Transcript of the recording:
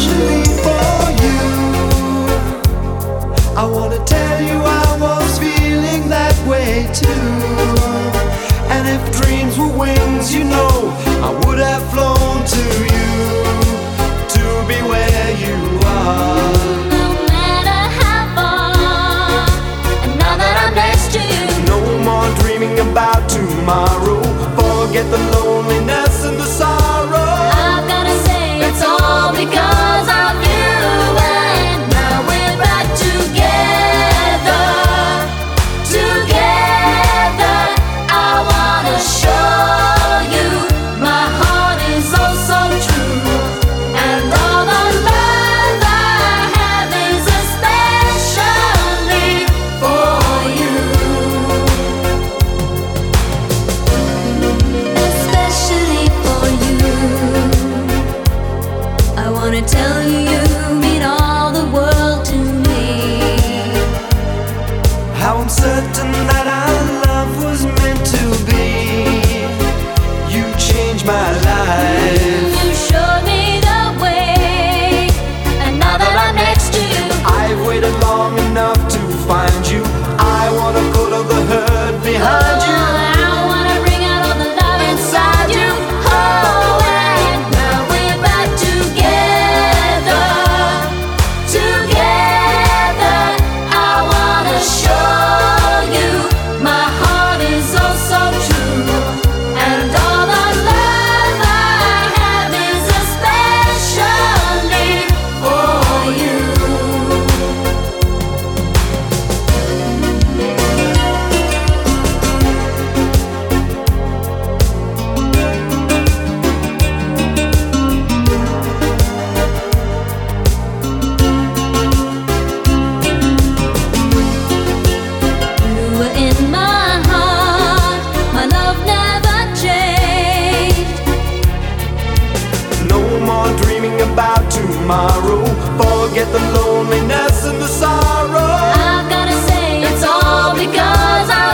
especially for you. I wanna tell you I was feeling that way too. And if dreams were wings, you know I would have flown to you, to be where you are. No matter how far, and now that I'm next to you, No more dreaming about tomorrow. Forget the loneliness and the sorrow. I've gotta say it's all because of you. And now we're back together, together. I wanna show you my heart is oh so true, and all the love I have is especially for you, especially for you. I wanna tell you you mean all the world to me. How I'm certain that our love was meant to be. You changed my life. You showed me the way, and now that I'm next to you, I've waited long enough to find you. I wanna put all the hurt behind you. I wanna bring out all the love inside you. Oh, and now we're back together, together. I wanna show you my heart is oh so true, and all the love I have is especially for you. You were in my heart, my love never changed. No more dreaming about tomorrow. Forget the loneliness and the sorrow. I've gotta say it's all because I